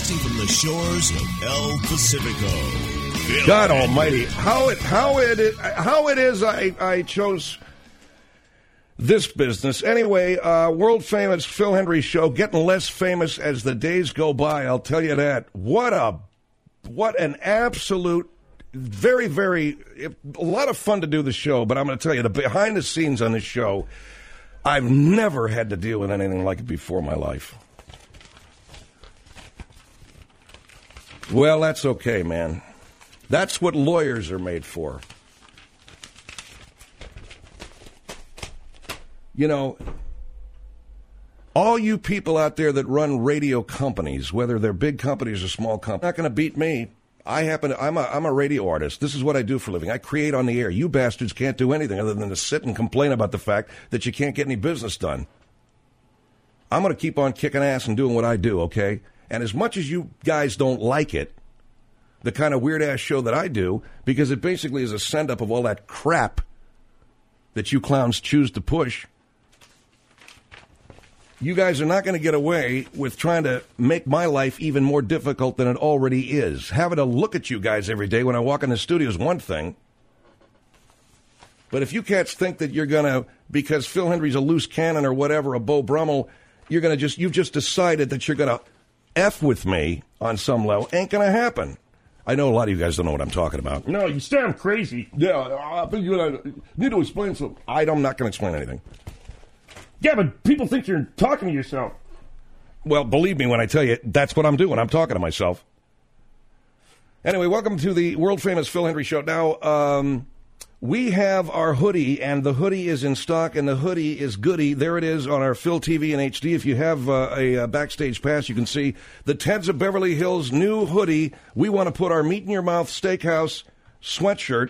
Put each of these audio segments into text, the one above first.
Broadcasting from the shores of El Pacifico. God Almighty, how it is I chose this business. Anyway, world famous Phil Hendrie show, getting less famous as the days go by. I'll tell you that. What an absolute, very, very, a lot of fun to do the show. But I'm going to tell you, the behind the scenes on this show, I've never had to deal with anything like it before in my life. Well, that's okay, man. That's what lawyers are made for. You know, all you people out there that run radio companies, whether they're big companies or small companies, not going to beat me. I'm a radio artist. This is what I do for a living. I create on the air. You bastards can't do anything other than to sit and complain about the fact that you can't get any business done. I'm going to keep on kicking ass and doing what I do, okay? And as much as you guys don't like it, the kind of weird-ass show that I do, because it basically is a send-up of all that crap that you clowns choose to push, you guys are not going to get away with trying to make my life even more difficult than it already is. Having to look at you guys every day when I walk in the studio is one thing. But if you cats think that you're going to, because Phil Hendrie's a loose cannon or whatever, a Beau Brummel, you've just decided that you're going to F with me on some level, ain't going to happen. I know a lot of you guys don't know what I'm talking about. No, you sound crazy. Yeah, I think you need to explain something. I'm not going to explain anything. Yeah, but people think you're talking to yourself. Well, believe me when I tell you, that's what I'm doing. I'm talking to myself. Anyway, welcome to the world-famous Phil Hendrie Show. Now, we have our hoodie, and the hoodie is in stock, and the hoodie is goody. There it is on our Phil TV in HD. If you have a backstage pass, you can see the Teds of Beverly Hills new hoodie. We want to put our meat-in-your-mouth steakhouse sweatshirt.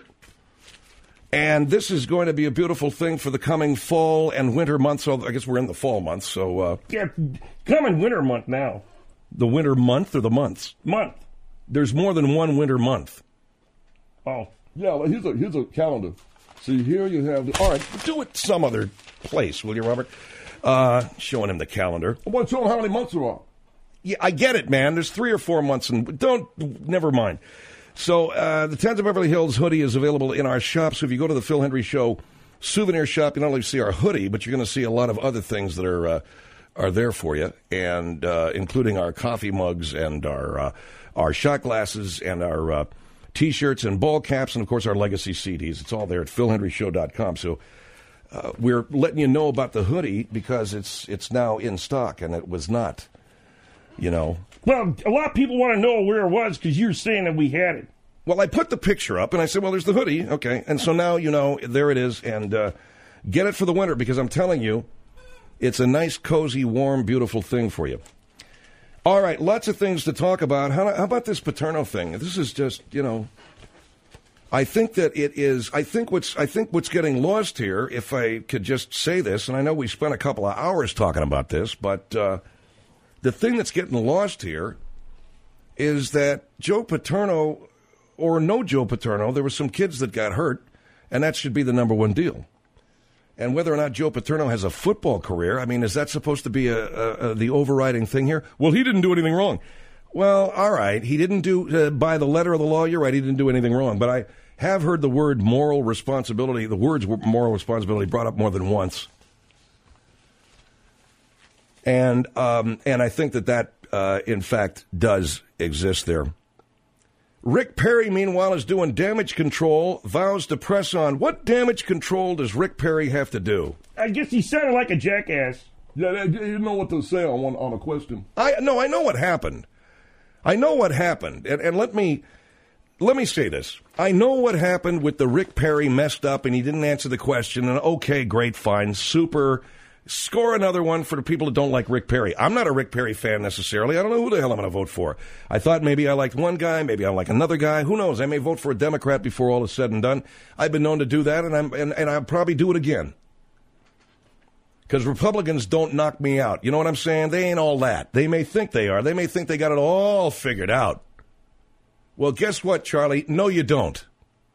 And this is going to be a beautiful thing for the coming fall and winter months. So I guess we're in the fall months. So yeah, coming winter month now. The winter month or the months? Month. There's more than one winter month. Oh. Yeah, well, here's a calendar. See, here you have... All right, do it some other place, will you, Robert? Showing him the calendar. I want to show him how many months there are. Yeah, I get it, man. There's 3 or 4 months, and never mind. So the Teds of Beverly Hills hoodie is available in our shop. So if you go to the Phil Hendrie Show souvenir shop, you not only see our hoodie, but you're going to see a lot of other things that are there for you, and including our coffee mugs and our shot glasses and our T-shirts and ball caps and, of course, our legacy CDs. It's all there at philhendrieshow.com. So we're letting you know about the hoodie because it's now in stock, and it was not, you know. Well, a lot of people want to know where it was because you're saying that we had it. Well, I put the picture up, and I said, well, there's the hoodie. Okay. And so now, you know, there it is. And get it for the winter because I'm telling you, it's a nice, cozy, warm, beautiful thing for you. All right, lots of things to talk about. How about this Paterno thing? This is just, you know, I think that it is. I think what's getting lost here, if I could just say this, and I know we spent a couple of hours talking about this, but the thing that's getting lost here is that Joe Paterno, or no Joe Paterno, there were some kids that got hurt, and that should be the number one deal. And whether or not Joe Paterno has a football career, I mean, is that supposed to be the overriding thing here? Well, he didn't do anything wrong. Well, all right, he didn't do, by the letter of the law, you're right, he didn't do anything wrong. But I have heard the word moral responsibility, the words moral responsibility brought up more than once. And I think that in fact, does exist there. Rick Perry, meanwhile, is doing damage control, vows to press on. What damage control does Rick Perry have to do? I guess he sounded like a jackass. Yeah, you know what to say on a question. I know what happened. I know what happened. And let me say this. I know what happened with the Rick Perry messed up and he didn't answer the question. And okay, great, fine, super. Score another one for the people that don't like Rick Perry. I'm not a Rick Perry fan necessarily. I don't know who the hell I'm going to vote for. I thought maybe I liked one guy, maybe I like another guy. Who knows? I may vote for a Democrat before all is said and done. I've been known to do that, and I'll probably do it again. Because Republicans don't knock me out. You know what I'm saying? They ain't all that. They may think they are. They may think they got it all figured out. Well, guess what, Charlie? No, you don't.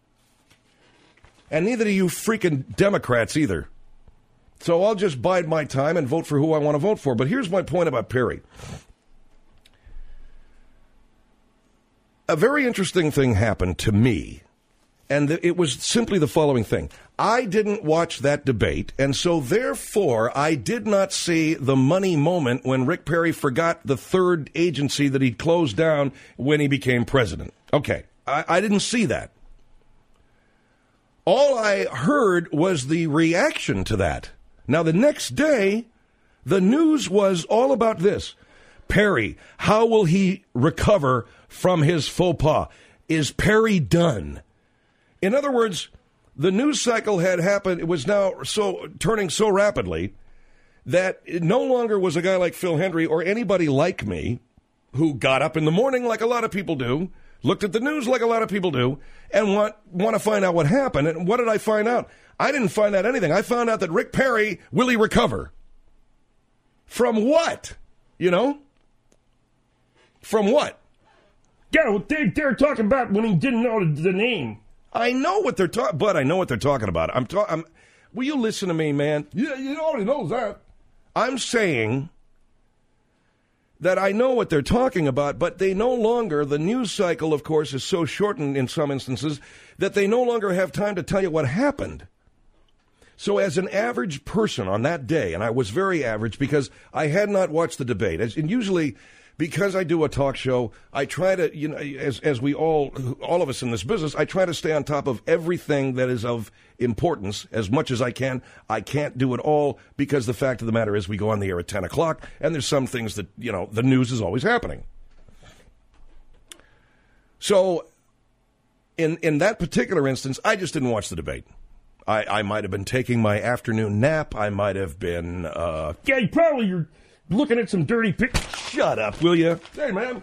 And neither do you freaking Democrats either. So I'll just bide my time and vote for who I want to vote for. But here's my point about Perry. a very interesting thing happened to me, and it was simply the following thing. I didn't watch that debate, and so therefore I did not see the money moment when Rick Perry forgot the third agency that he closed down when he became president. Okay, I didn't see that. All I heard was the reaction to that. Now, the next day, the news was all about this. Perry, how will he recover from his faux pas? Is Perry done? In other words, the news cycle had happened. It was now turning so rapidly that it no longer was a guy like Phil Hendry or anybody like me who got up in the morning like a lot of people do, looked at the news like a lot of people do, and want to find out what happened. And what did I find out? I didn't find out anything. I found out that Rick Perry, will he recover? From what? You know? From what? Yeah, well, they're talking about when he didn't know the name. I know what they're talking, but I know what they're talking about. Will you listen to me, man? Yeah, you already knows that. I'm saying that I know what they're talking about, but they no longer, the news cycle, of course, is so shortened in some instances that they no longer have time to tell you what happened. So as an average person on that day, and I was very average because I had not watched the debate, and usually because I do a talk show, I try to, you know, as we all of us in this business, I try to stay on top of everything that is of importance as much as I can. I can't do it all because the fact of the matter is we go on the air at 10 o'clock, and there's some things that, you know, the news is always happening. So in that particular instance, I just didn't watch the debate. I might have been taking my afternoon nap. I might have been... Yeah, you're looking at some dirty pictures. Shut up, will you? Hey, man.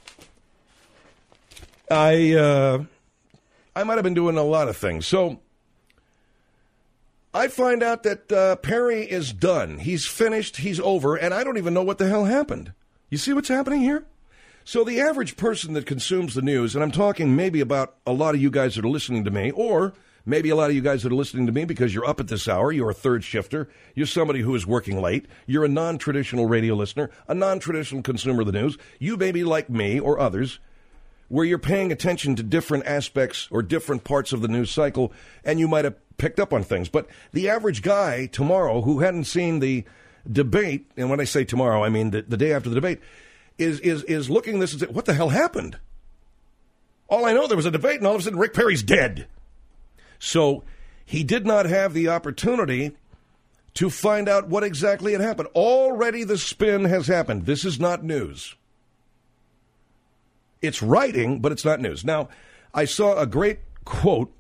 I might have been doing a lot of things. So I find out that Perry is done. He's finished. He's over. And I don't even know what the hell happened. You see what's happening here? So the average person that consumes the news, and I'm talking maybe about a lot of you guys that are listening to me, or maybe a lot of you guys that are listening to me because you're up at this hour, you're a third shifter, you're somebody who is working late, you're a non-traditional radio listener, a non-traditional consumer of the news, you may be like me or others, where you're paying attention to different aspects or different parts of the news cycle, and you might have picked up on things. But the average guy tomorrow who hadn't seen the debate, and when I say tomorrow, I mean the day after the debate, is looking at this and saying, what the hell happened? All I know, there was a debate, and all of a sudden Rick Perry's dead. So he did not have the opportunity to find out what exactly had happened. Already the spin has happened. This is not news. It's writing, but it's not news. Now, I saw a great quote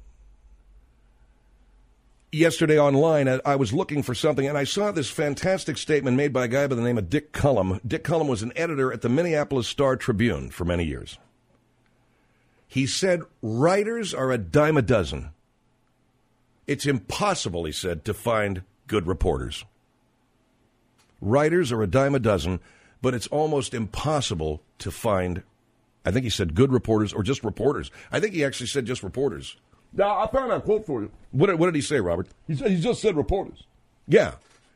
yesterday online. I was looking for something, and I saw this fantastic statement made by a guy by the name of Dick Cullum. Dick Cullum was an editor at the Minneapolis Star-Tribune for many years. He said, writers are a dime a dozen. It's impossible, he said, to find good reporters. Writers are a dime a dozen, but it's almost impossible to find, I think he said good reporters or just reporters. I think he actually said just reporters. Now, I found that quote for you. What did he say, Robert? He just said reporters. Yeah.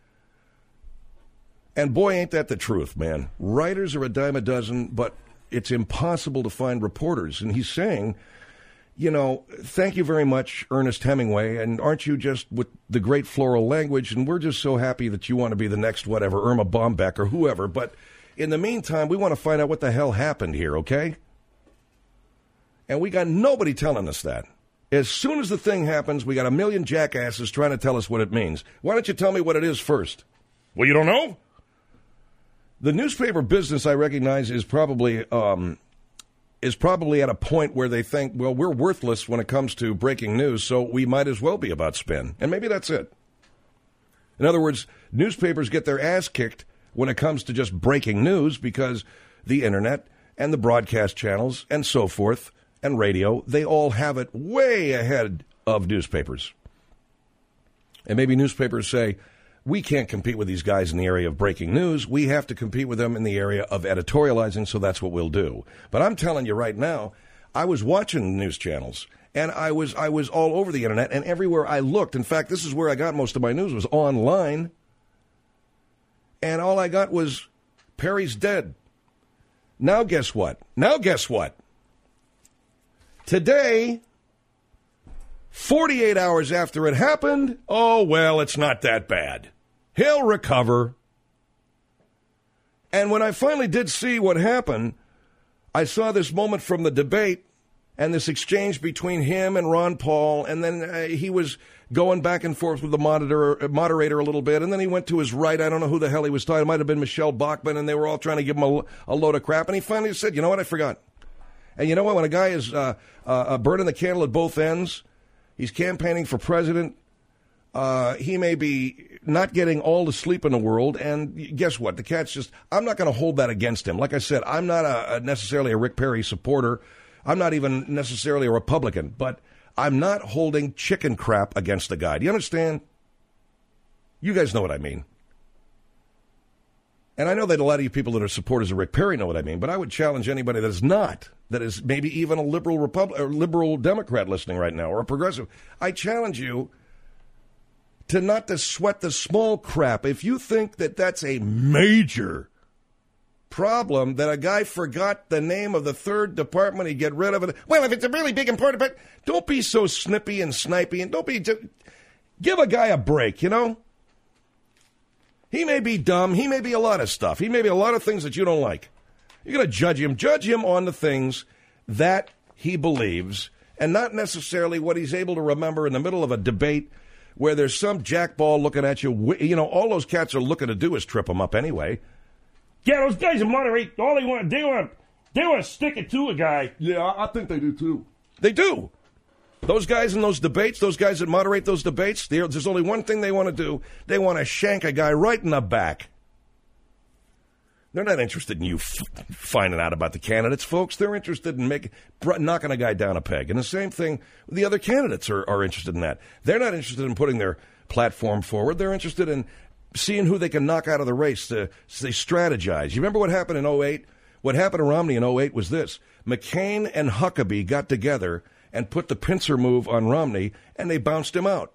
And boy, ain't that the truth, man. Writers are a dime a dozen, but it's impossible to find reporters. And he's saying, you know, thank you very much, Ernest Hemingway, and aren't you just with the great floral language, and we're just so happy that you want to be the next whatever, Irma Bombeck or whoever, but in the meantime, we want to find out what the hell happened here, okay? And we got nobody telling us that. As soon as the thing happens, we got a million jackasses trying to tell us what it means. Why don't you tell me what it is first? Well, you don't know? The newspaper business, I recognize, is probably at a point where they think, well, we're worthless when it comes to breaking news, so we might as well be about spin. And maybe that's it. In other words, newspapers get their ass kicked when it comes to just breaking news because the internet and the broadcast channels and so forth and radio, they all have it way ahead of newspapers. And maybe newspapers say, we can't compete with these guys in the area of breaking news. We have to compete with them in the area of editorializing, so that's what we'll do. But I'm telling you right now, I was watching news channels, and I was all over the internet, and everywhere I looked. In fact, this is where I got most of my news, was online. And all I got was, Perry's dead. Now guess what? Today, 48 hours after it happened, oh, well, it's not that bad. He'll recover. And when I finally did see what happened, I saw this moment from the debate and this exchange between him and Ron Paul, and then he was going back and forth with the moderator a little bit, and then he went to his right. I don't know who the hell he was talking. It might have been Michelle Bachmann, and they were all trying to give him a load of crap, and he finally said, you know what, I forgot. And you know what, when a guy is burning the candle at both ends, he's campaigning for president, he may be not getting all the sleep in the world, and guess what, the cat's just, I'm not going to hold that against him. Like I said, I'm not necessarily a Rick Perry supporter. I'm not even necessarily a Republican, but I'm not holding chicken crap against the guy. Do you understand? You guys know what I mean. And I know that a lot of you people that are supporters of Rick Perry know what I mean, but I would challenge anybody that is not, that is maybe even a liberal Democrat listening right now, or a progressive. I challenge you to not to sweat the small crap. If you think that that's a major problem, that a guy forgot the name of the third department, he'd get rid of it. Well, if it's a really big important, but don't be so snippy and snipey, and don't be, give a guy a break, you know? He may be dumb. He may be a lot of stuff. He may be a lot of things that you don't like. You're going to judge him. Judge him on the things that he believes, and not necessarily what he's able to remember in the middle of a debate where there's some jackball looking at you. You know, all those cats are looking to do is trip him up anyway. Yeah, those guys that moderate, all they want to stick it to a guy. Yeah, I think they do too. They do. Those guys in those debates, those guys that moderate those debates, there's only one thing they want to do. They want to shank a guy right in the back. They're not interested in you finding out about the candidates, folks. They're interested in knocking a guy down a peg. And the same thing, the other candidates are interested in that. They're not interested in putting their platform forward. They're interested in seeing who they can knock out of the race. They strategize. You remember what happened in 2008? What happened to Romney in 2008 was this. McCain and Huckabee got together and put the pincer move on Romney, and they bounced him out.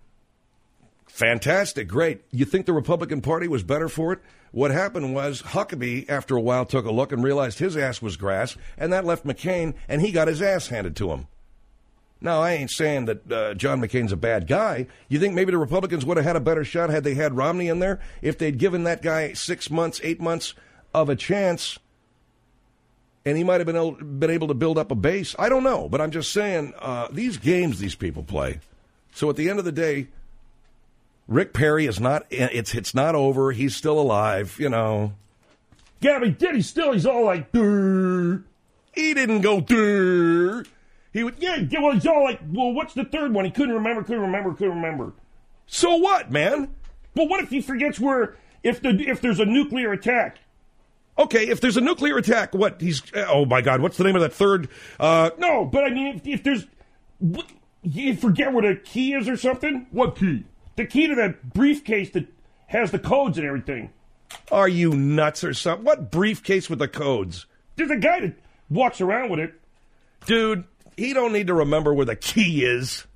Fantastic, great. You think the Republican Party was better for it? What happened was Huckabee, after a while, took a look and realized his ass was grass, and that left McCain, and he got his ass handed to him. Now, I ain't saying that John McCain's a bad guy. You think maybe the Republicans would have had a better shot had they had Romney in there? If they'd given that guy 6 months, 8 months of a chance, and he might have been able to build up a base? I don't know, but I'm just saying, these games these people play. So at the end of the day, Rick Perry is not, it's not over. He's still alive, you know. Yeah, but he's all like, durr. He didn't go, durr. He would, well, he's all like, well, what's the third one? He couldn't remember. So what, man? But what if he forgets if there's a nuclear attack? Okay, if there's a nuclear attack, what? Oh my God, what's the name of that third? No, but I mean, if there's, you forget where the key is or something? What key? The key to that briefcase that has the codes and everything. Are you nuts or something? What briefcase with the codes? There's a guy that walks around with it. Dude, he don't need to remember where the key is.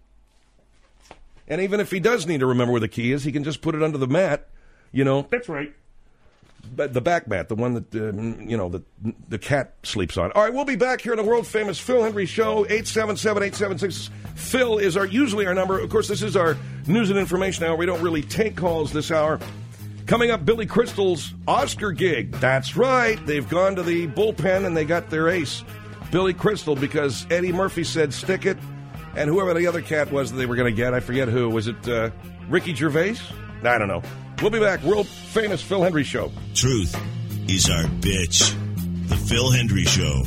And even if he does need to remember where the key is, he can just put it under the mat, you know. That's right. The back mat, the one that, the cat sleeps on. All right, we'll be back here on the world-famous Phil Hendrie Show, 877-876. Phil is usually our number. Of course, this is our news and information hour. We don't really take calls this hour. Coming up, Billy Crystal's Oscar gig. That's right. They've gone to the bullpen and they got their ace, Billy Crystal, because Eddie Murphy said stick it. And whoever the other cat was that they were going to get, I forget who. Was it Ricky Gervais? I don't know. We'll be back. World-famous Phil Hendrie Show. Truth is our bitch. The Phil Hendrie Show.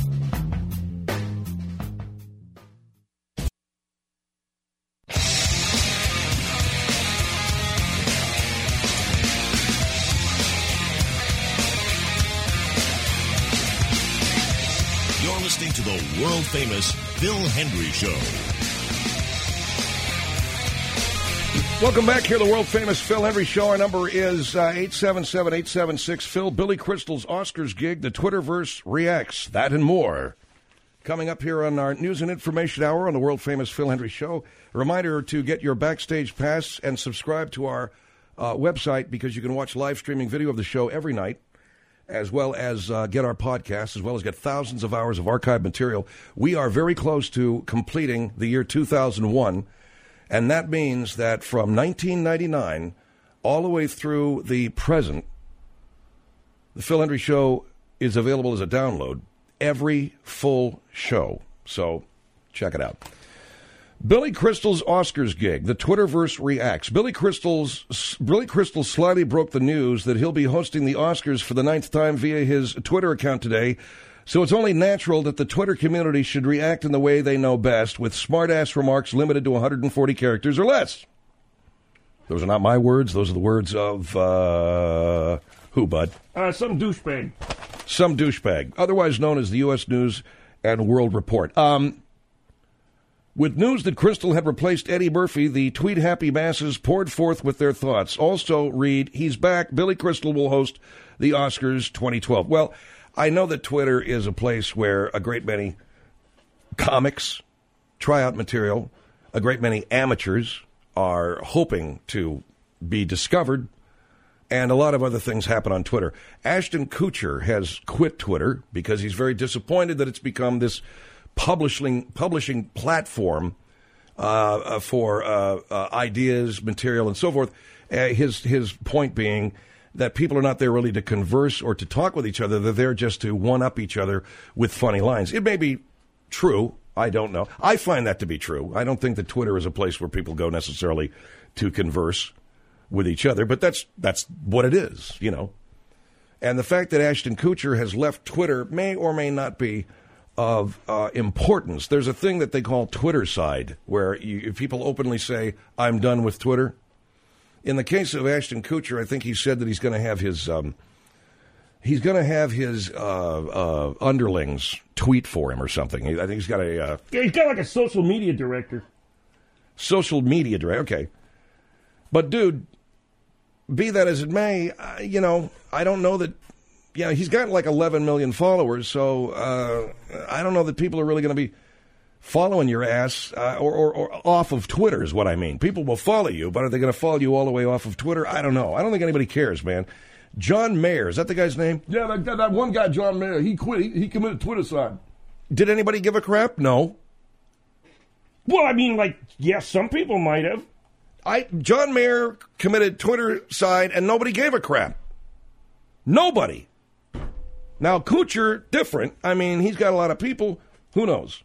You're listening to the world-famous Phil Hendrie Show. Welcome back here to the world-famous Phil Hendrie Show. Our number is 877-876-PHIL. Billy Crystal's Oscars gig, the Twitterverse reacts, that and more. Coming up here on our News and Information Hour on the world-famous Phil Hendrie Show. A reminder to get your Backstage Pass and subscribe to our website, because you can watch live streaming video of the show every night. as well as get our podcasts, as well as get thousands of hours of archived material. We are very close to completing the year 2001, and that means that from 1999 all the way through the present, the Phil Hendrie Show is available as a download, every full show. So check it out. Billy Crystal's Oscars gig. The Twitterverse reacts. Billy Crystal slyly broke the news that he'll be hosting the Oscars for the 9th time via his Twitter account today. So it's only natural that the Twitter community should react in the way they know best, with smart-ass remarks limited to 140 characters or less. Those are not my words. Those are the words of, who, bud? Some douchebag. Some douchebag, otherwise known as the U.S. News and World Report. With news that Crystal had replaced Eddie Murphy, the tweet-happy masses poured forth with their thoughts. Also read, he's back. Billy Crystal will host the Oscars 2012. Well, I know that Twitter is a place where a great many comics try out material. A great many amateurs are hoping to be discovered. And a lot of other things happen on Twitter. Ashton Kutcher has quit Twitter because he's very disappointed that it's become this publishing platform for ideas, material, and so forth. His point being that people are not there really to converse or to talk with each other. They're there just to one-up each other with funny lines. It may be true. I don't know. I find that to be true. I don't think that Twitter is a place where people go necessarily to converse with each other, but that's what it is, you know. And the fact that Ashton Kutcher has left Twitter may or may not be of importance. There's a thing that they call Twitter side, where people openly say, I'm done with Twitter. In the case of Ashton Kutcher, I think he said that he's going to have his underlings tweet for him or something. I think he's got a he's got like a social media director. Social media director, okay. But dude, be that as it may, I don't know that. Yeah, he's got like 11 million followers, so I don't know that people are really going to be following your ass or off of Twitter is what I mean. People will follow you, but are they going to follow you all the way off of Twitter? I don't know. I don't think anybody cares, man. John Mayer, is that the guy's name? Yeah, that one guy, John Mayer, he quit. He committed Twittercide. Did anybody give a crap? No. Well, I mean, some people might have. John Mayer committed Twittercide, and nobody gave a crap. Nobody. Now, Kutcher, different. I mean, he's got a lot of people. Who knows?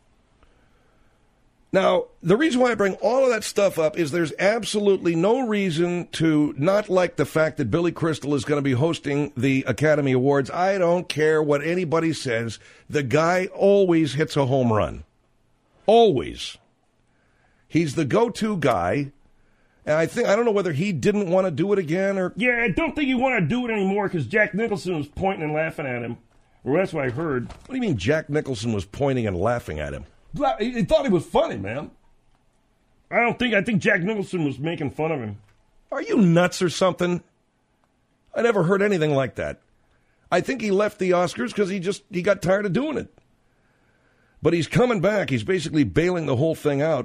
Now, the reason why I bring all of that stuff up is there's absolutely no reason to not like the fact that Billy Crystal is going to be hosting the Academy Awards. I don't care what anybody says. The guy always hits a home run. Always. He's the go-to guy. And I don't know whether he didn't want to do it again or... Yeah, I don't think he want to do it anymore because Jack Nicholson was pointing and laughing at him. Well, that's what I heard. What do you mean Jack Nicholson was pointing and laughing at him? He thought he was funny, man. I think Jack Nicholson was making fun of him. Are you nuts or something? I never heard anything like that. I think he left the Oscars because he got tired of doing it. But he's coming back. He's basically bailing the whole thing out.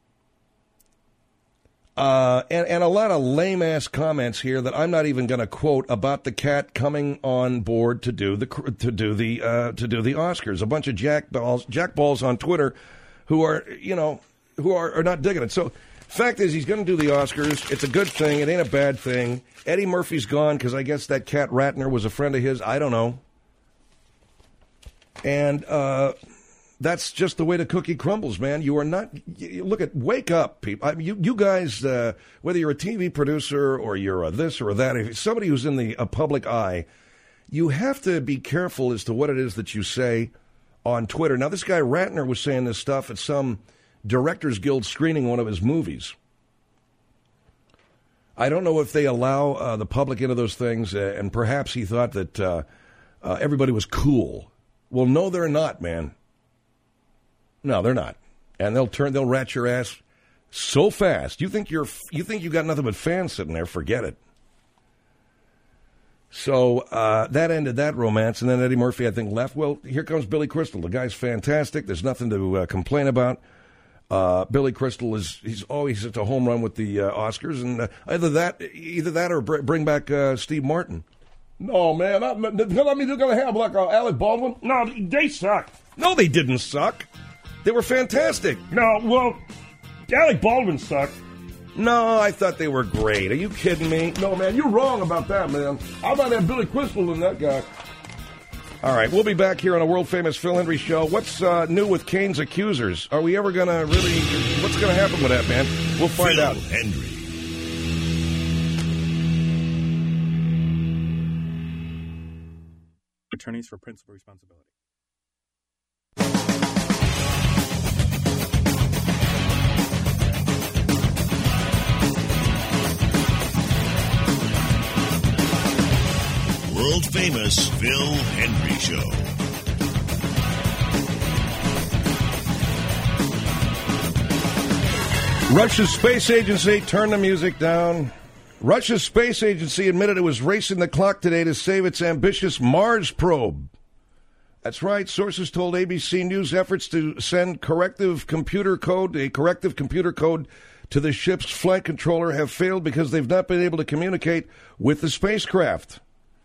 And a lot of lame-ass comments here that I'm not even going to quote about the cat coming on board to do the Oscars. A bunch of jackballs on Twitter who are not digging it. So, fact is, he's going to do the Oscars. It's a good thing. It ain't a bad thing. Eddie Murphy's gone because I guess that cat Ratner was a friend of his. I don't know. And that's just the way the cookie crumbles, man. You are not. Wake up, people. You guys, whether you're a TV producer or you're a this or a that, if somebody who's in the public eye, you have to be careful as to what it is that you say on Twitter. Now, this guy Ratner was saying this stuff at some Directors Guild screening one of his movies. I don't know if they allow the public into those things, and perhaps he thought that everybody was cool. Well, no, they're not, man. No, they're not. And they'll rat your ass so fast. You think you got nothing but fans sitting there, forget it. So that ended that romance, and then Eddie Murphy, I think, left. Well, here comes Billy Crystal. The guy's fantastic. There's nothing to complain about. Billy Crystal he's always hits a home run with the Oscars, and either that or bring back Steve Martin. No, man. Does that mean they're going to have like Alec Baldwin? No, they suck. No, they didn't suck. They were fantastic. No, well, Alec Baldwin sucked. No, I thought they were great. Are you kidding me? No, man. You're wrong about that, man. I'd rather have Billy Crystal than that guy. All right, we'll be back here on a world-famous Phil Hendrie show. What's new with Kane's accusers? Are we ever going to really... What's going to happen with that, man? We'll find Phil out. Hendrie. Attorneys for principal responsibility. World famous Phil Hendrie Show. Russia's space agency turned the music down. Russia's space agency admitted it was racing the clock today to save its ambitious Mars probe. That's right. Sources told ABC News efforts to send a corrective computer code to the ship's flight controller have failed because they've not been able to communicate with the spacecraft.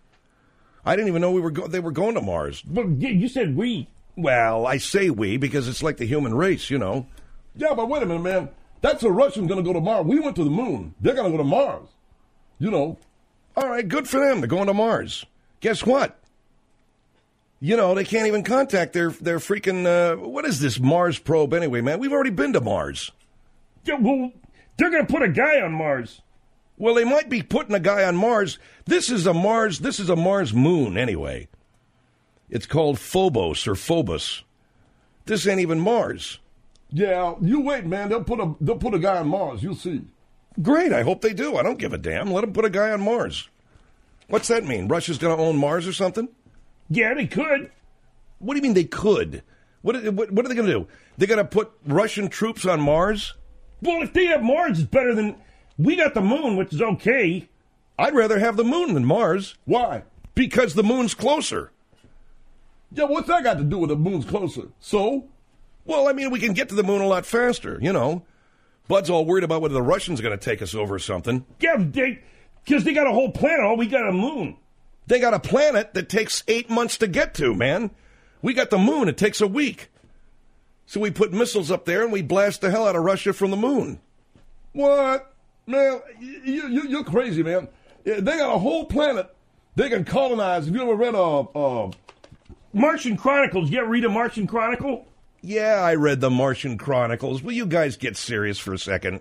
I didn't even know they were going to Mars. But you said we. Well, I say we because it's like the human race, you know. Yeah, but wait a minute, man. That's a Russian going to go to Mars. We went to the moon. They're going to go to Mars. You know. All right, good for them. They're going to Mars. Guess what? You know, they can't even contact their freaking, what is this Mars probe anyway, man? We've already been to Mars. Yeah, well, they're going to put a guy on Mars. Well, they might be putting a guy on Mars. This is a Mars moon anyway. It's called Phobos or Phobos. This ain't even Mars. Yeah, you wait, man. They'll put a guy on Mars. You'll see. Great. I hope they do. I don't give a damn. Let them put a guy on Mars. What's that mean? Russia's going to own Mars or something? Yeah, they could. What do you mean they could? What are they going to do? They're going to put Russian troops on Mars? Well, if they have Mars, it's better than... We got the moon, which is okay. I'd rather have the moon than Mars. Why? Because the moon's closer. Yeah, what's that got to do with the moon's closer? So? Well, I mean, we can get to the moon a lot faster, you know. Bud's all worried about whether the Russians are going to take us over or something. Yeah, because they got a whole planet. All we got a moon. They got a planet that takes 8 months to get to, man. We got the moon. It takes a week. So we put missiles up there and we blast the hell out of Russia from the moon. What? Man, you're crazy, man. They got a whole planet they can colonize. Have you ever read Martian Chronicles? You ever read a Martian Chronicle? Yeah, I read the Martian Chronicles. Will you guys get serious for a second?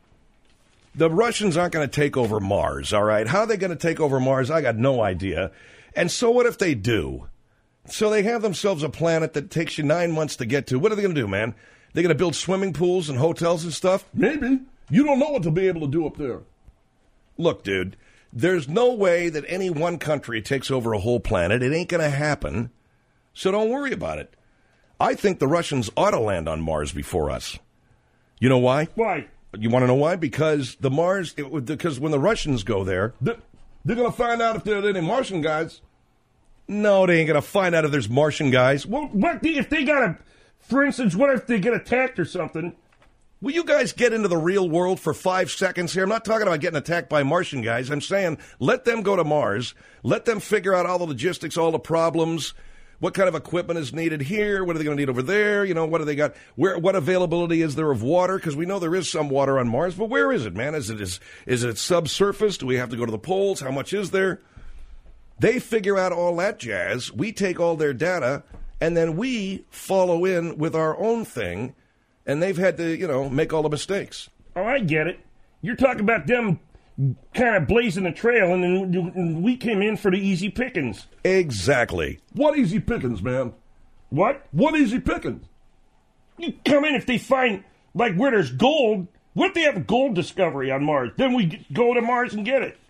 The Russians aren't going to take over Mars, all right? How are they going to take over Mars? I got no idea. And so what if they do? So they have themselves a planet that takes you 9 months to get to. What are they going to do, man? They're going to build swimming pools and hotels and stuff? Maybe. You don't know what they'll be able to do up there. Look, dude, there's no way that any one country takes over a whole planet. It ain't going to happen. So don't worry about it. I think the Russians ought to land on Mars before us. You know why? Why? You want to know why? Because because when the Russians go there... They're going to find out if there are any Martian guys. No, they ain't going to find out if there's Martian guys. Well, what if they got a... For instance, what if they get attacked or something? Will you guys get into the real world for 5 seconds here? I'm not talking about getting attacked by Martian guys. I'm saying let them go to Mars. Let them figure out all the logistics, all the problems. What kind of equipment is needed here? What are they going to need over there? You know, what do they got? What availability is there of water? Because we know there is some water on Mars, but where is it, man? Is it subsurface? Do we have to go to the poles? How much is there? They figure out all that jazz. We take all their data, and then we follow in with our own thing, and they've had to, make all the mistakes. Oh, I get it. You're talking about them kind of blazing a trail, and then we came in for the easy pickings. Exactly. What easy pickings, man? What? What easy pickings? You come in if they find, like, where there's gold. What if they have a gold discovery on Mars? Then we go to Mars and get it.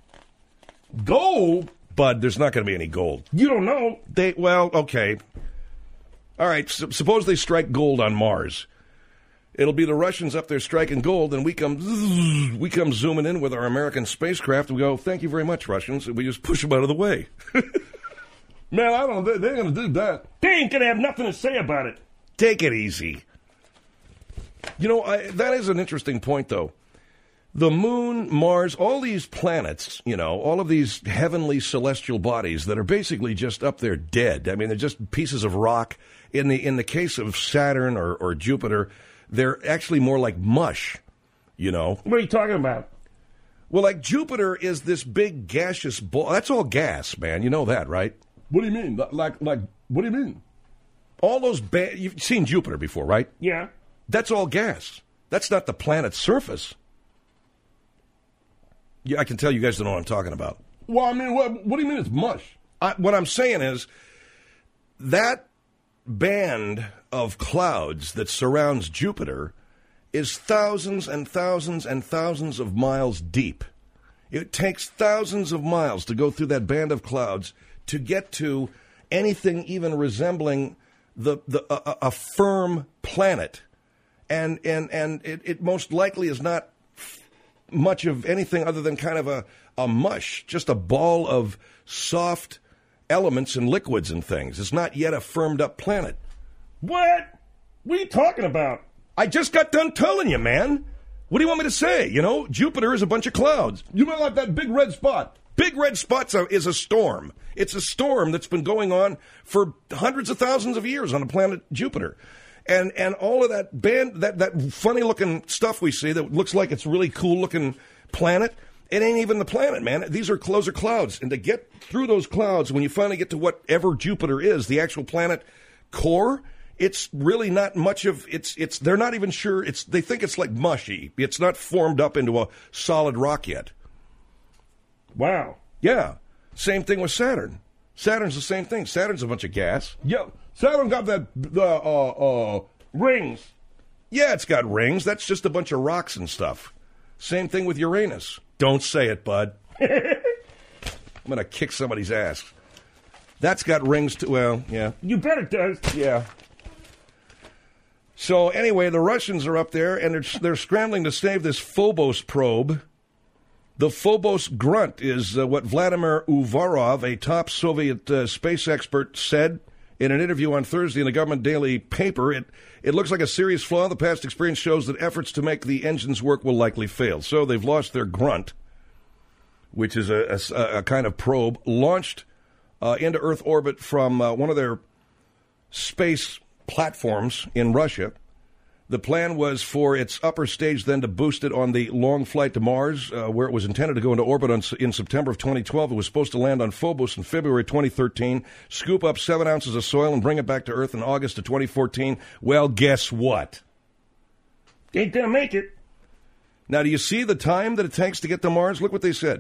Gold? Bud, there's not going to be any gold. You don't know. Okay. All right, suppose they strike gold on Mars. It'll be the Russians up there striking gold, and we come zooming in with our American spacecraft. We go, thank you very much, Russians. And we just push them out of the way. Man, they're going to do that. They ain't going to have nothing to say about it. Take it easy. That is an interesting point, though. The moon, Mars, all these planets, all of these heavenly celestial bodies that are basically just up there dead. I mean, they're just pieces of rock. In the case of Saturn or Jupiter, they're actually more like mush, What are you talking about? Well, like Jupiter is this big gaseous ball. That's all gas, man. You know that, right? What do you mean? Like, what do you mean? All those you've seen Jupiter before, right? Yeah. That's all gas. That's not the planet's surface. Yeah, I can tell you guys don't know what I'm talking about. Well, I mean, what do you mean it's mush? What I'm saying is that band of clouds that surrounds Jupiter is thousands and thousands and thousands of miles deep. It takes thousands of miles to go through that band of clouds to get to anything even resembling a firm planet. And it most likely is not much of anything other than kind of a mush, just a ball of soft elements and liquids and things. It's not yet a firmed up planet. What? What are you talking about? I just got done telling you, man. What do you want me to say? Jupiter is a bunch of clouds. You mean like that big red spot? Big red spot is a storm. It's a storm that's been going on for hundreds of thousands of years on the planet Jupiter. And all of that that funny-looking stuff we see that looks like it's a really cool-looking planet, it ain't even the planet, man. Those are clouds. And to get through those clouds, when you finally get to whatever Jupiter is, the actual planet core, it's really not much of it's. They're not even sure. They think it's like mushy. It's not formed up into a solid rock yet. Wow. Yeah. Same thing with Saturn. Saturn's the same thing. Saturn's a bunch of gas. Yeah. Saturn got the rings. Yeah, it's got rings. That's just a bunch of rocks and stuff. Same thing with Uranus. Don't say it, bud. I'm going to kick somebody's ass. That's got rings too. Well, yeah. You bet it does. Yeah. So anyway, the Russians are up there, and they're scrambling to save this Phobos probe. The Phobos grunt is what Vladimir Uvarov, a top Soviet space expert, said in an interview on Thursday in the government daily paper. It looks like a serious flaw. The past experience shows that efforts to make the engines work will likely fail. So they've lost their grunt, which is a kind of probe launched into Earth orbit from one of their space platforms in Russia. The plan was for its upper stage then to boost it on the long flight to Mars, where it was intended to go into orbit in September of 2012. It was supposed to land on Phobos in February 2013, scoop up 7 ounces of soil and bring it back to Earth in August of 2014. Well, guess what? Ain't gonna make it. Now, do you see the time that it takes to get to Mars? Look what they said.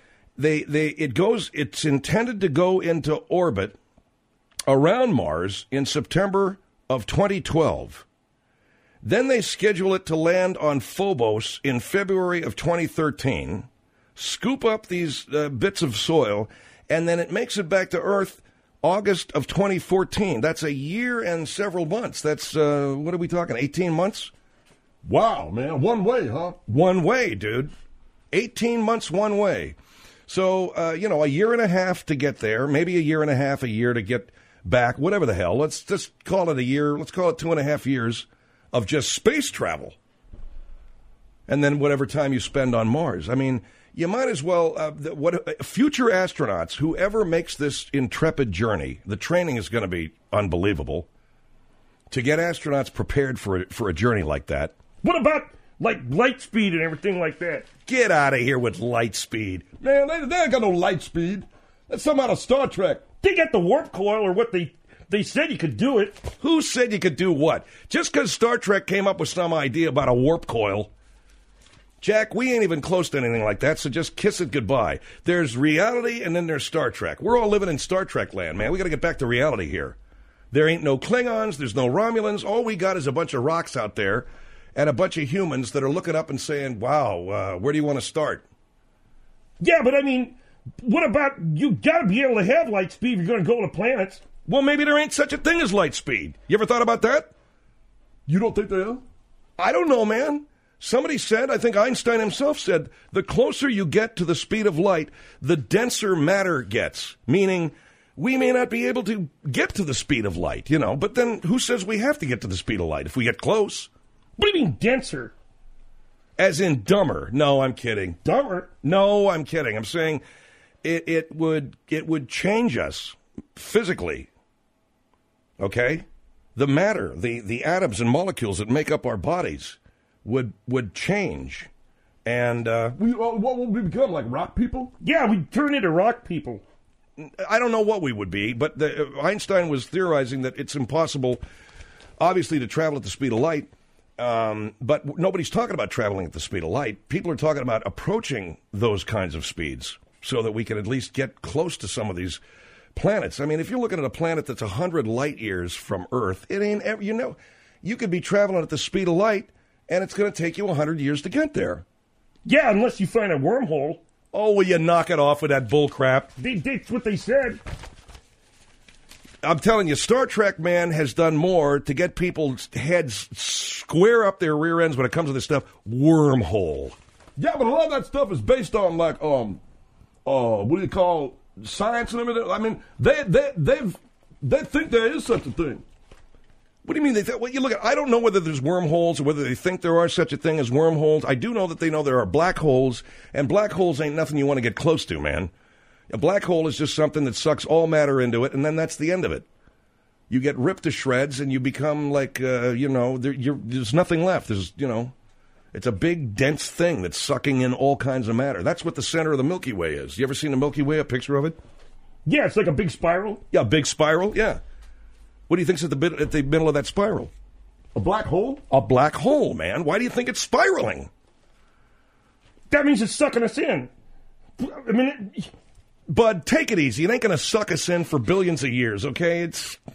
It's intended to go into orbit around Mars in September of 2012. Then they schedule it to land on Phobos in February of 2013, scoop up these bits of soil, and then it makes it back to Earth August of 2014. That's a year and several months. That's, what are we talking, 18 months? Wow, man. One way, huh? One way, dude. 18 months one way. So, a year and a half to get there, maybe a year and a half, a year to get back, whatever the hell. Let's just call it a year. Let's call it 2.5 years of just space travel. And then whatever time you spend on Mars. I mean, you might as well, future astronauts, whoever makes this intrepid journey, the training is going to be unbelievable. To get astronauts prepared for a journey like that. What about, like, light speed and everything like that? Get out of here with light speed. Man, they ain't got no light speed. That's something out of Star Trek. They got the warp coil, or what they said you could do it. Who said you could do what? Just because Star Trek came up with some idea about a warp coil. Jack, we ain't even close to anything like that, so just kiss it goodbye. There's reality, and then there's Star Trek. We're all living in Star Trek land, man. We got to get back to reality here. There ain't no Klingons. There's no Romulans. All we got is a bunch of rocks out there and a bunch of humans that are looking up and saying, wow, where do you want to start? Yeah, but I mean, what about, you got to be able to have light speed if you're going to go to planets. Well, maybe there ain't such a thing as light speed. You ever thought about that? You don't think there is? I don't know, man. Somebody said, I think Einstein himself said, the closer you get to the speed of light, the denser matter gets. Meaning, we may not be able to get to the speed of light, but then who says we have to get to the speed of light if we get close? What do you mean denser? As in dumber. No, I'm kidding. Dumber? No, I'm kidding. I'm saying it would change us physically. Okay? The matter, the atoms and molecules that make up our bodies would change. And what will we become, like rock people? Yeah, we'd turn into rock people. I don't know what we would be, but Einstein was theorizing that it's impossible, obviously, to travel at the speed of light. But nobody's talking about traveling at the speed of light. People are talking about approaching those kinds of speeds so that we can at least get close to some of these planets. I mean, if you're looking at a planet that's 100 light years from Earth, it ain't ever, you could be traveling at the speed of light, and it's going to take you 100 years to get there. Yeah, unless you find a wormhole. Oh, will you knock it off with that bull crap? That's what they said. I'm telling you, Star Trek, man, has done more to get people's heads square up their rear ends when it comes to this stuff. Wormhole. Yeah, but a lot of that stuff is based on, like, what do you call science and everything? I mean, they think there is such a thing. What do you mean? You look at. I don't know whether there's wormholes or whether they think there are such a thing as wormholes. I do know that they know there are black holes, and black holes ain't nothing you want to get close to, man. A black hole is just something that sucks all matter into it, and then that's the end of it. You get ripped to shreds, and you become like, there's nothing left. It's a big, dense thing that's sucking in all kinds of matter. That's what the center of the Milky Way is. You ever seen the Milky Way, a picture of it? Yeah, it's like a big spiral. Yeah, a big spiral, yeah. What do you think's at the middle of that spiral? A black hole? A black hole, man. Why do you think it's spiraling? That means it's sucking us in. I mean... Bud, take it easy. It ain't going to suck us in for billions of years, okay?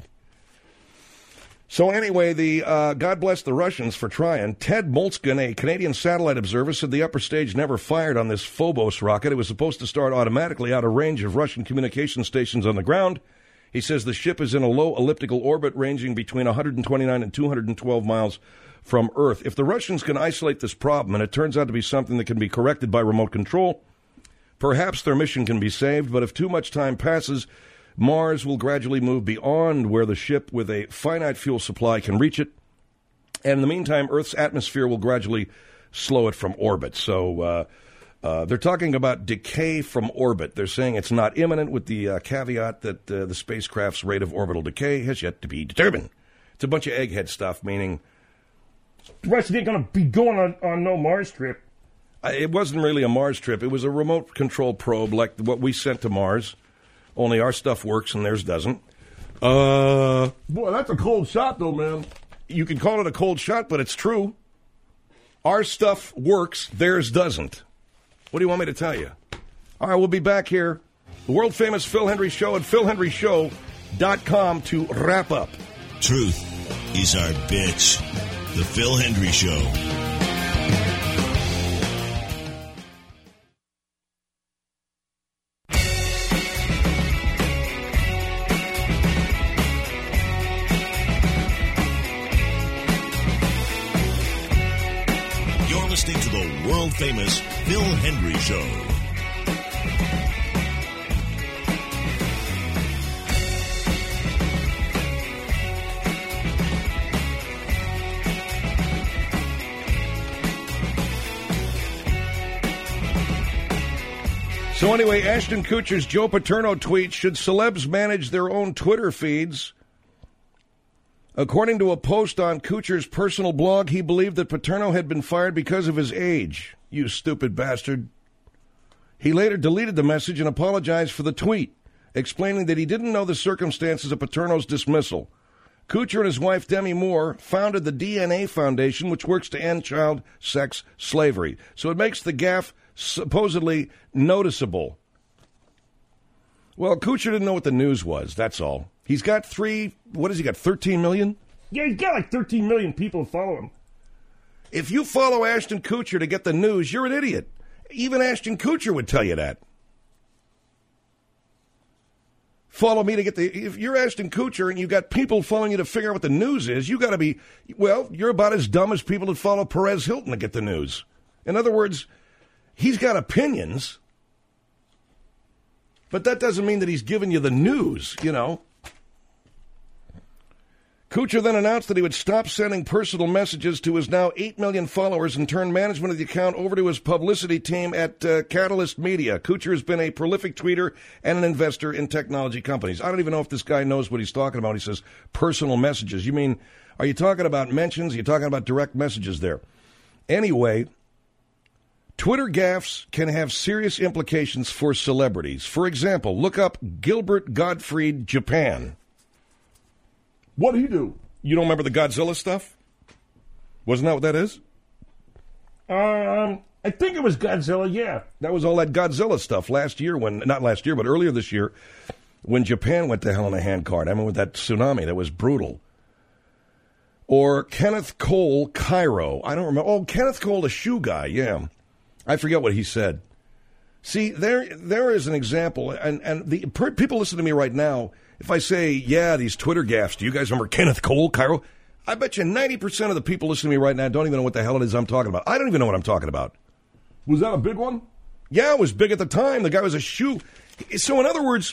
So anyway, God bless the Russians for trying. Ted Molskin, a Canadian satellite observer, said the upper stage never fired on this Phobos rocket. It was supposed to start automatically out of range of Russian communication stations on the ground. He says the ship is in a low elliptical orbit ranging between 129 and 212 miles from Earth. If the Russians can isolate this problem, and it turns out to be something that can be corrected by remote control, perhaps their mission can be saved. But if too much time passes, Mars will gradually move beyond where the ship with a finite fuel supply can reach it. And in the meantime, Earth's atmosphere will gradually slow it from orbit. So they're talking about decay from orbit. They're saying it's not imminent, with the caveat that the spacecraft's rate of orbital decay has yet to be determined. It's a bunch of egghead stuff, meaning... The rest ain't going to be going on no Mars trip. It wasn't really a Mars trip. It was a remote control probe like what we sent to Mars, only our stuff works and theirs doesn't. Boy, that's a cold shot, though, man. You can call it a cold shot, but it's true. Our stuff works, theirs doesn't. What do you want me to tell you? All right, we'll be back here. The world-famous Phil Hendry Show at philhendryshow.com to wrap up. Truth is our bitch. The Phil Hendry Show. You're listening to the world-famous Phil Hendry Show. So anyway, Ashton Kutcher's Joe Paterno tweets, should celebs manage their own Twitter feeds? According to a post on Kutcher's personal blog, he believed that Paterno had been fired because of his age. You stupid bastard. He later deleted the message and apologized for the tweet, explaining that he didn't know the circumstances of Paterno's dismissal. Kutcher and his wife, Demi Moore, founded the DNA Foundation, which works to end child sex slavery. So it makes the gaffe supposedly noticeable. Well, Kutcher didn't know what the news was, that's all. He's got 13 million? Yeah, he's got like 13 million people who follow him. If you follow Ashton Kutcher to get the news, you're an idiot. Even Ashton Kutcher would tell you that. Follow me to get if you're Ashton Kutcher and you've got people following you to figure out what the news is, you got to be, you're about as dumb as people that follow Perez Hilton to get the news. In other words, he's got opinions, but that doesn't mean that he's giving you the news, Kuchar then announced that he would stop sending personal messages to his now 8 million followers and turn management of the account over to his publicity team at Catalyst Media. Kuchar has been a prolific tweeter and an investor in technology companies. I don't even know if this guy knows what he's talking about. He says personal messages. You mean, are you talking about mentions? Are you talking about direct messages there? Anyway, Twitter gaffes can have serious implications for celebrities. For example, look up Gilbert Gottfried, Japan. What'd he do? You don't remember the Godzilla stuff? Wasn't that what that is? I think it was Godzilla, yeah. That was all that Godzilla stuff last year not last year, but earlier this year when Japan went to hell in a handcart. I mean, with that tsunami, that was brutal. Or Kenneth Cole, Cairo. I don't remember. Oh, Kenneth Cole, the shoe guy, yeah. I forget what he said. See, there is an example, and the people listen to me right now. If I say, yeah, these Twitter gaffes, do you guys remember Kenneth Cole, Cairo? I bet you 90% of the people listening to me right now don't even know what the hell it is I'm talking about. I don't even know what I'm talking about. Was that a big one? Yeah, it was big at the time. The guy was a shoe. So in other words,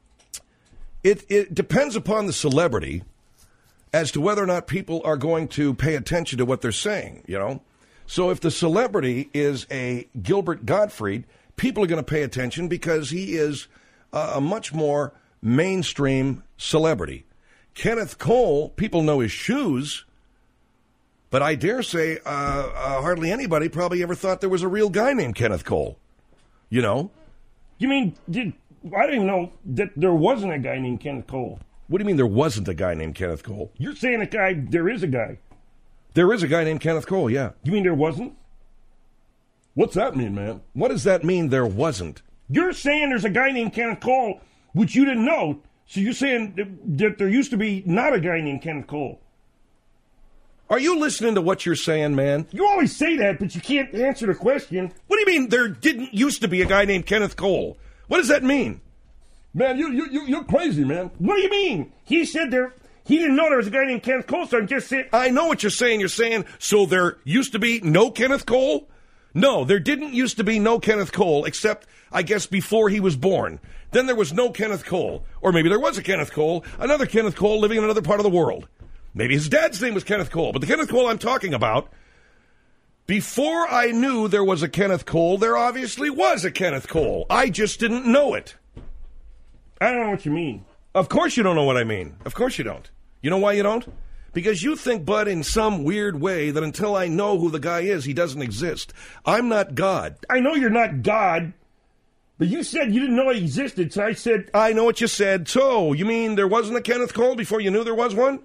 it depends upon the celebrity as to whether or not people are going to pay attention to what they're saying, you know? So if the celebrity is a Gilbert Gottfried, people are going to pay attention because he is a much more mainstream celebrity. Kenneth Cole, people know his shoes, but I dare say hardly anybody probably ever thought there was a real guy named Kenneth Cole. You know? You mean, I didn't even know that there wasn't a guy named Kenneth Cole. What do you mean there wasn't a guy named Kenneth Cole? You're saying there is a guy. There is a guy named Kenneth Cole, yeah. You mean there wasn't? What's that mean, man? What does that mean, there wasn't? You're saying there's a guy named Kenneth Cole, which you didn't know. So you're saying that there used to be not a guy named Kenneth Cole. Are you listening to what you're saying, man? You always say that, but you can't answer the question. What do you mean there didn't used to be a guy named Kenneth Cole? What does that mean? Man, you're crazy, man. What do you mean? He said he didn't know there was a guy named Kenneth Cole, so I'm just saying. I know what you're saying. You're saying, so there used to be no Kenneth Cole? No, there didn't used to be no Kenneth Cole, except, I guess, before he was born. Then there was no Kenneth Cole. Or maybe there was a Kenneth Cole, another Kenneth Cole living in another part of the world. Maybe his dad's name was Kenneth Cole. But the Kenneth Cole I'm talking about, before I knew there was a Kenneth Cole, there obviously was a Kenneth Cole. I just didn't know it. I don't know what you mean. Of course you don't know what I mean. Of course you don't. You know why you don't? Because you think, Bud, in some weird way that until I know who the guy is, he doesn't exist. I'm not God. I know you're not God, but you said you didn't know he existed, so I said... I know what you said. So, you mean there wasn't a Kenneth Cole before you knew there was one?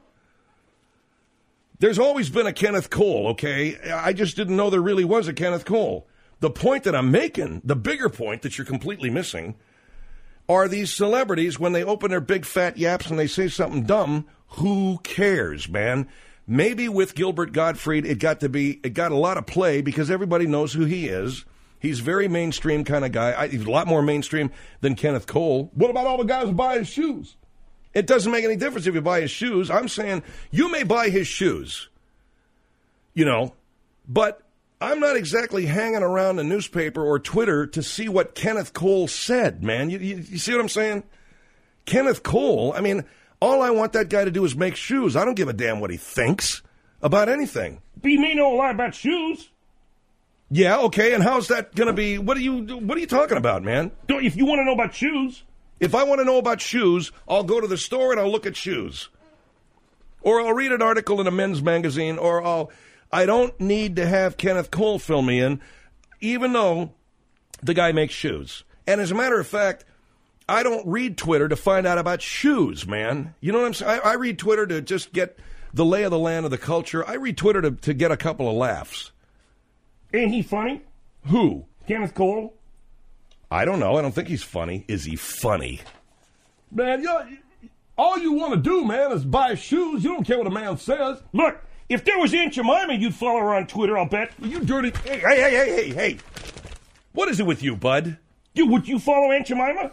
There's always been a Kenneth Cole, okay? I just didn't know there really was a Kenneth Cole. The point that I'm making, the bigger point that you're completely missing, are these celebrities, when they open their big fat yaps and they say something dumb, who cares, man? Maybe with Gilbert Gottfried, it got a lot of play because everybody knows who he is. He's very mainstream kind of guy. He's a lot more mainstream than Kenneth Cole. What about all the guys who buy his shoes? It doesn't make any difference if you buy his shoes. I'm saying you may buy his shoes, you know, but I'm not exactly hanging around the newspaper or Twitter to see what Kenneth Cole said, man. You see what I'm saying? Kenneth Cole, I mean, all I want that guy to do is make shoes. I don't give a damn what he thinks about anything. But you may know a lot about shoes. Yeah, okay, and how's that going to be? What are you talking about, man? If you want to know about shoes. If I want to know about shoes, I'll go to the store and I'll look at shoes. Or I'll read an article in a men's magazine, or I don't need to have Kenneth Cole fill me in, even though the guy makes shoes. And as a matter of fact, I don't read Twitter to find out about shoes, man. You know what I'm saying? I read Twitter to just get the lay of the land of the culture. I read Twitter to get a couple of laughs. Ain't he funny? Who? Kenneth Cole? I don't know. I don't think he's funny. Is he funny? Man, all you want to do, man, is buy shoes. You don't care what a man says. Look, if there was Aunt Jemima, you'd follow her on Twitter, I'll bet. You dirty... Hey. What is it with you, Bud? Would you follow Aunt Jemima?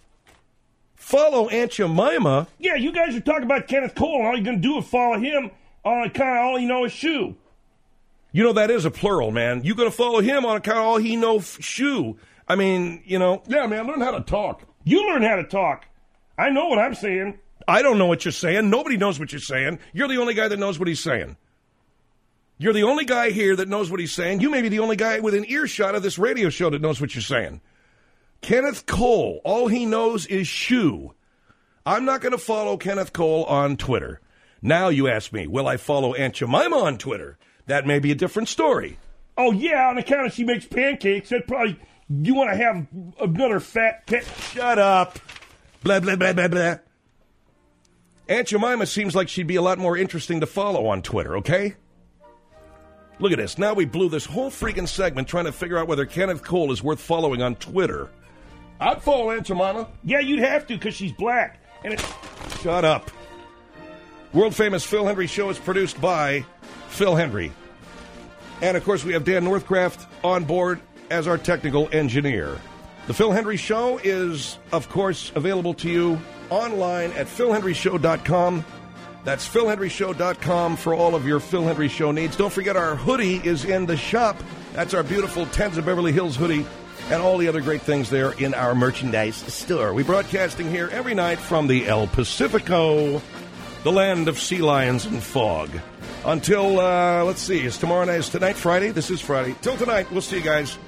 Follow Aunt Jemima? Yeah, you guys are talking about Kenneth Cole, and all you're going to do is follow him on kind of all you know is shoe. You know, that is a plural, man. You're going to follow him on account of all he knows shoe. I mean, you know. Yeah, man, learn how to talk. You learn how to talk. I know what I'm saying. I don't know what you're saying. Nobody knows what you're saying. You're the only guy that knows what he's saying. You're the only guy here that knows what he's saying. You may be the only guy within earshot of this radio show that knows what you're saying. Kenneth Cole, all he knows is shoe. I'm not going to follow Kenneth Cole on Twitter. Now you ask me, will I follow Aunt Jemima on Twitter? That may be a different story. Oh, yeah, on account of she makes pancakes. That probably, you want to have another fat cat. Shut up. Blah, blah, blah, blah, blah. Aunt Jemima seems like she'd be a lot more interesting to follow on Twitter, okay? Look at this. Now we blew this whole freaking segment trying to figure out whether Kenneth Cole is worth following on Twitter. I'd follow Aunt Jemima. Yeah, you'd have to because she's black. And it's... Shut up. World-famous Phil Hendry Show is produced by Phil Hendry. And, of course, we have Dan Northcraft on board as our technical engineer. The Phil Hendry Show is, of course, available to you online at philhendryshow.com. That's philhendryshow.com for all of your Phil Hendry Show needs. Don't forget our hoodie is in the shop. That's our beautiful Tens of Beverly Hills hoodie and all the other great things there in our merchandise store. We're broadcasting here every night from the El Pacifico, the land of sea lions and fog. Until, let's see, is tonight Friday? This is Friday. Till tonight, we'll see you guys.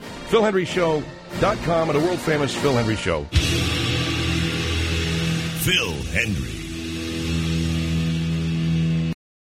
philhendryshow.com and a world-famous Phil Hendry Show. Phil Hendry.